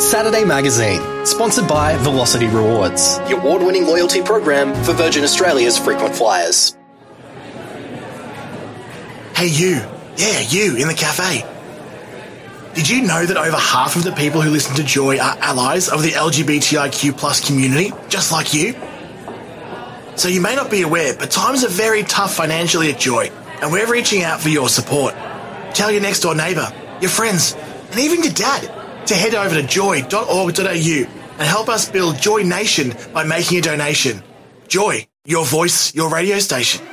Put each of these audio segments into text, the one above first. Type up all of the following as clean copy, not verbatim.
Saturday Magazine, sponsored by Velocity Rewards, the award-winning loyalty program for Virgin Australia's frequent flyers. Hey you, yeah you in the cafe. Did you know that over half of the people who listen to Joy are allies of the LGBTIQ plus community, just like you? So you may not be aware, but times are very tough financially at Joy, and we're reaching out for your support. Tell your next door neighbour, your friends, and even your dad to head over to joy.org.au and help us build Joy Nation by making a donation. Joy, your voice, your radio station.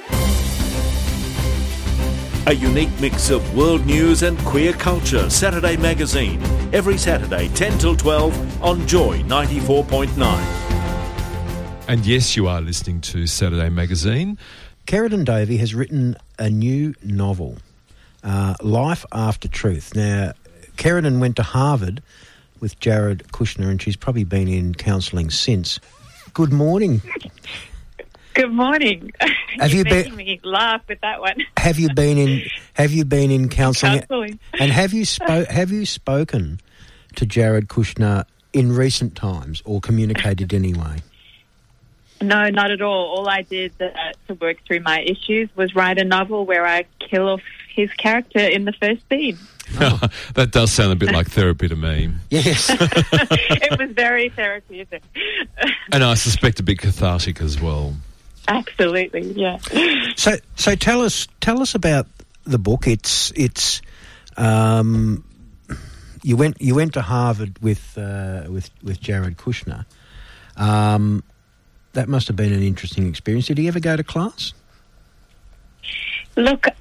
A unique mix of world news and queer culture. Saturday Magazine. Every Saturday, 10 till 12 on Joy 94.9. And yes, you are listening to Saturday Magazine. Keratin Dovey has written a new novel, Life After Truth. Now, Keratin went to Harvard with Jared Kushner, and she's probably been in counselling since. Good morning. Good morning. Have you making me laugh with that one? Have you been in counselling? And have you spoken to Jared Kushner in recent times, or communicated anyway? No, not at all. All I did to work through my issues was write a novel where I kill off his character in the first scene. Oh. That does sound a bit like therapy to me. Yes. It was very therapeutic. And I suspect a bit cathartic as well. Absolutely, yeah. So tell us about the book. It's you went to Harvard with Jared Kushner. That must have been an interesting experience. Did he ever go to class? Look,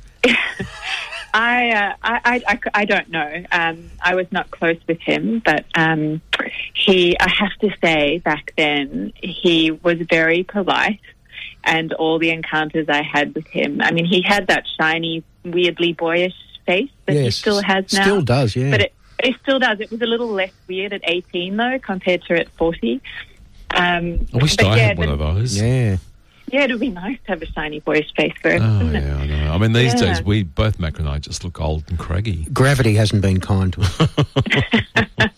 I don't know. I was not close with him, but I have to say, back then he was very polite. And all the encounters I had with him, I mean, he had that shiny, weirdly boyish face that he still has now. Still does, yeah. But it still does. It was a little less weird at 18, though, compared to at 40. I wish I had one of those. Yeah. Yeah, it would be nice to have a shiny boyish face first, wouldn't it? I know. I mean, these days, we both, Mac and I, just look old and craggy. Gravity hasn't been kind to us.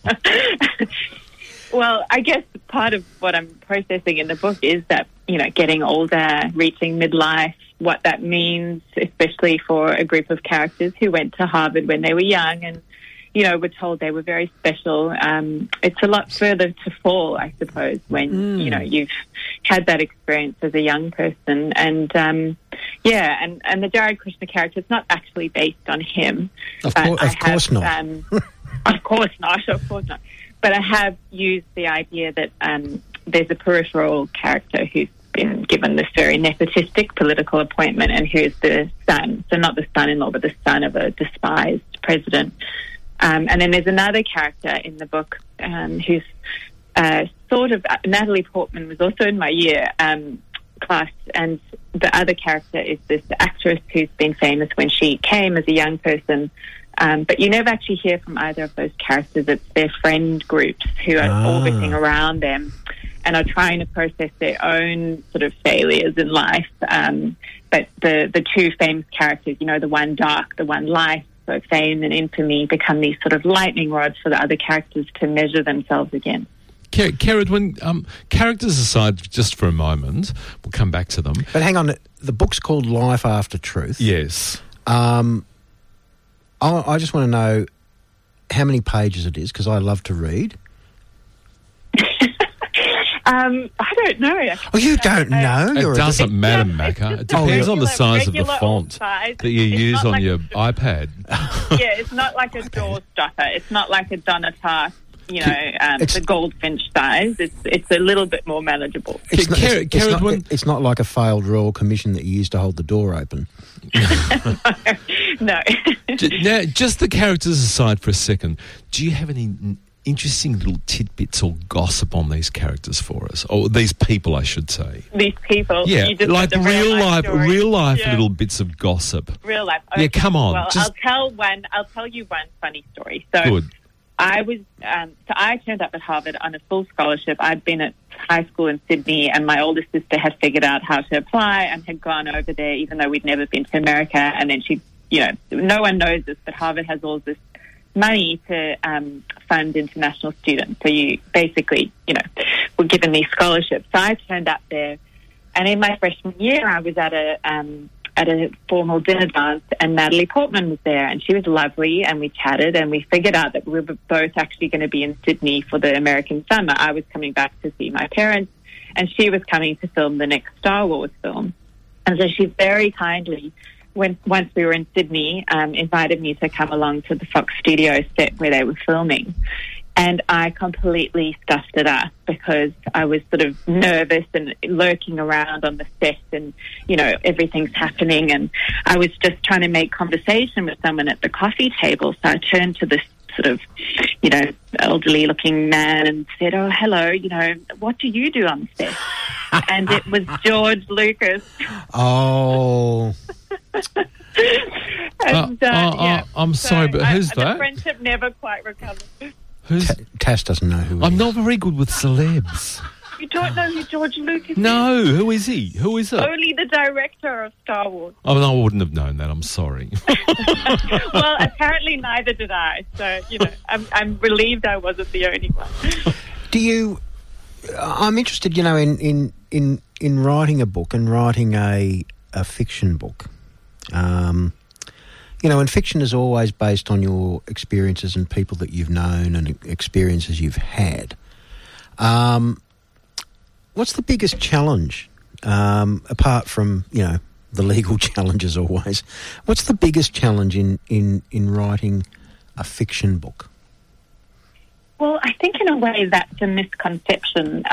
Well, I guess part of what I'm processing in the book is that, getting older, reaching midlife, what that means, especially for a group of characters who went to Harvard when they were young and, were told they were very special. It's a lot further to fall, I suppose, when, you've had that experience as a young person. And, and the Jared Kushner character, it's not actually based on him. Of course not. Of course not. But I have used the idea that there's a peripheral character who's been given this very nepotistic political appointment and who's the son, so not the son-in-law, but the son of a despised president. And then there's another character in the book who's Natalie Portman was also in my year class, and the other character is this actress who's been famous when she came as a young person. But you never actually hear from either of those characters. It's their friend groups who are orbiting around them and are trying to process their own sort of failures in life. But the two famous characters, the one dark, the one light, so fame and infamy become these sort of lightning rods for the other characters to measure themselves against. Karen, when characters aside just for a moment, we'll come back to them. But hang on, the book's called Life After Truth. Yes. I just want to know how many pages it is, because I love to read. I don't know. Oh, you don't know? It doesn't matter, Macca. It depends on the size of the font that you use on your iPad. Yeah, it's not like a doorstopper. It's not like a Donatar, the Goldfinch size. It's a little bit more manageable. It's not like a failed Royal Commission that you used to hold the door open. No. Now, just the characters aside for a second, do you have any interesting little tidbits or gossip on these characters for us? Or these people, I should say. These people? Yeah, like real life yeah. Little bits of gossip. Real life. Okay. Yeah, come on. Well, I'll tell you one funny story. So Good. I turned up at Harvard on a full scholarship. I'd been at high school in Sydney, and my older sister had figured out how to apply and had gone over there, even though we'd never been to America. And then she, no one knows this, but Harvard has all this money to fund international students. So you basically, were given these scholarships. So I turned up there, and in my freshman year, I was at a formal dinner dance, and Natalie Portman was there, and she was lovely, and we chatted, and we figured out that we were both actually going to be in Sydney for the American summer. I was coming back to see my parents, and she was coming to film the next Star Wars film. And so she very kindly, once we were in Sydney, invited me to come along to the Fox Studios set where they were filming. And I completely stuffed it up because I was sort of nervous and lurking around on the set, and, everything's happening. And I was just trying to make conversation with someone at the coffee table. So I turned to this sort of, elderly looking man and said, "Oh, hello, what do you do on set?" And it was George Lucas. Oh. And, I'm sorry, but who's that? The friendship never quite recovered. Tass doesn't know who he I'm is. not very good with celebs. You don't know who George Lucas is? No, who is he? Who is it? Only the director of Star Wars. Oh, no, I wouldn't have known that. I'm sorry. Well, apparently neither did I. So, I'm relieved I wasn't the only one. Do you? I'm interested, in writing a book and writing a fiction book. And fiction is always based on your experiences and people that you've known and experiences you've had. What's the biggest challenge, apart from, the legal challenges always? What's the biggest challenge in writing a fiction book? Well, I think in a way that's a misconception.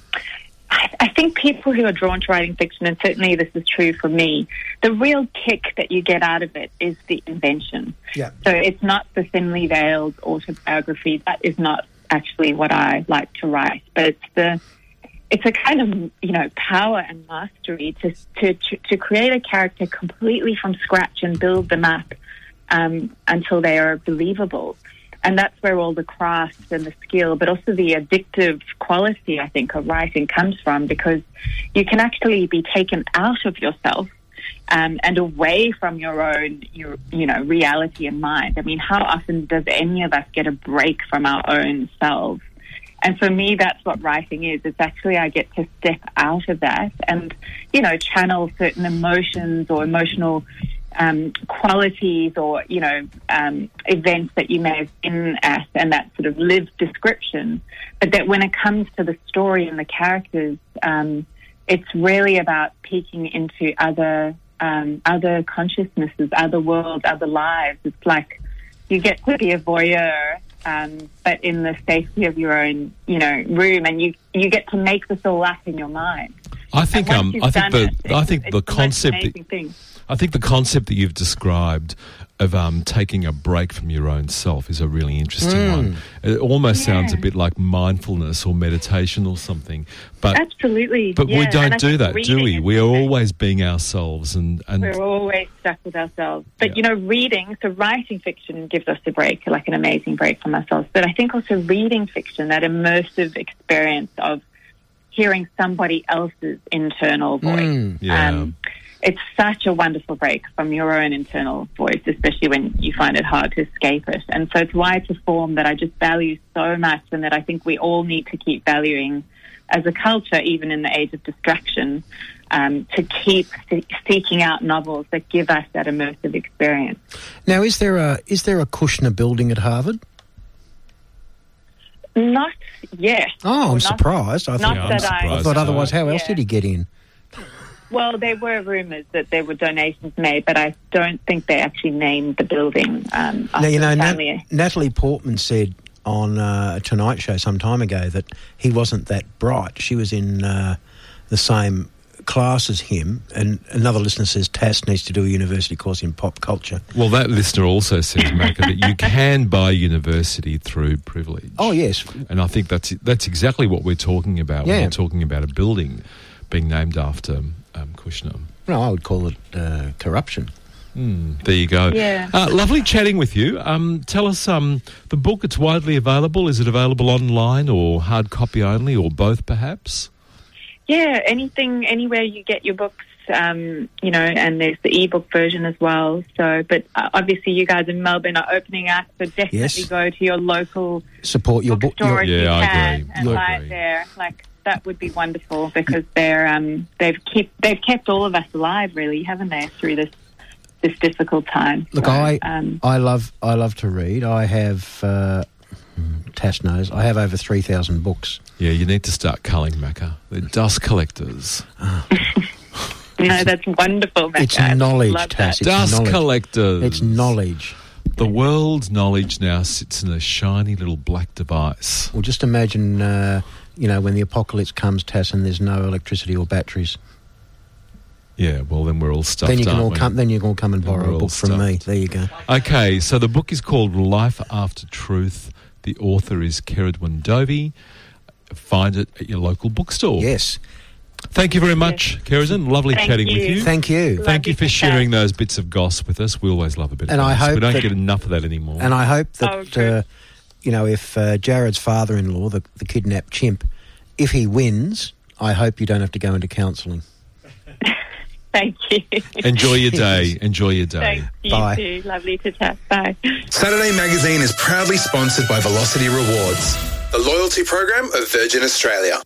I think people who are drawn to writing fiction, and certainly this is true for me, the real kick that you get out of it is the invention. Yeah. So it's not the thinly veiled autobiography. That is not actually what I like to write. But it's a kind of, power and mastery to create a character completely from scratch and build them up until they are believable. And that's where all the craft and the skill, but also the addictive quality, I think, of writing comes from, because you can actually be taken out of yourself and away from your own, reality and mind. I mean, how often does any of us get a break from our own selves? And for me, that's what writing is. It's actually I get to step out of that and, channel certain emotions or emotional qualities or, events that you may have been at, and that sort of lived description. But that when it comes to the story and the characters, it's really about peeking into other consciousnesses, other worlds, other lives. It's like you get to be a voyeur, but in the safety of your own, room, and you get to make this all up in your mind. I think the concept that you've described of taking a break from your own self is a really interesting one. It almost sounds a bit like mindfulness or meditation or something. But absolutely. But we don't do that, do we? We are always being ourselves, and we're always stuck with ourselves. But writing fiction gives us a break, like an amazing break from ourselves. But I think also reading fiction, that immersive experience of hearing somebody else's internal voice. It's such a wonderful break from your own internal voice, especially when you find it hard to escape it. And so it's why it's a form that I just value so much, and that I think we all need to keep valuing as a culture, even in the age of distraction, to keep seeking out novels that give us that immersive experience. Now, is there a Kushner building at Harvard? Not yet. Oh, I'm surprised. I thought otherwise, how else did he get in? Well, there were rumours that there were donations made, but I don't think they actually named the building. Natalie Portman said on a Tonight Show some time ago that he wasn't that bright. She was in the same class as him, and another listener says Tass needs to do a university course in pop culture. Well, that listener also says, Macca, that you can buy university through privilege. Oh, yes. And I think that's exactly what we're talking about when we're talking about a building being named after Kushner. No, I would call it corruption. There you go. Yeah. Lovely chatting with you. Tell us, the book, it's widely available. Is it available online or hard copy only, or both perhaps? Yeah, anywhere you get your books, you know, and there's the ebook version as well. So, but obviously you guys in Melbourne are opening up, so definitely go to your local support your bookstore if you I can agree. and buy it there. Like, that would be wonderful, because they've kept all of us alive, really, haven't they, through this difficult time. Look, so, I love to read. I have Tass knows I have over 3,000 books. Yeah, you need to start culling, Macca. They're dust collectors. No, that's wonderful, Macca. It's knowledge, Tass. It's Dust knowledge. collectors. It's knowledge. The world's knowledge now sits in a shiny little black device. Well, just imagine, when the apocalypse comes, Tass, and there's no electricity or batteries. Yeah, well, then we're all stuffed, Then you can aren't all we? come. Then you can all come and Then borrow we're a all book from me. stuffed. There you go. Okay, so the book is called Life After Truth. The author is Keridwen Dovey. Find it at your local bookstore. Yes. Thank you very much, Keridwen. Lovely Thank chatting you. with you. Thank you. Thank you Lovely for to sharing chat. those bits of goss with us. We always love a bit And of I goss. hope We don't that- get enough of that anymore. And I hope Oh, that true. if Jared's father-in-law, the kidnapped chimp, if he wins, I hope you don't have to go into counselling. Thank you. Enjoy your day. Enjoy your day. Thanks, you Bye. too. Lovely to chat. Bye. Saturday Magazine is proudly sponsored by Velocity Rewards, the loyalty program of Virgin Australia.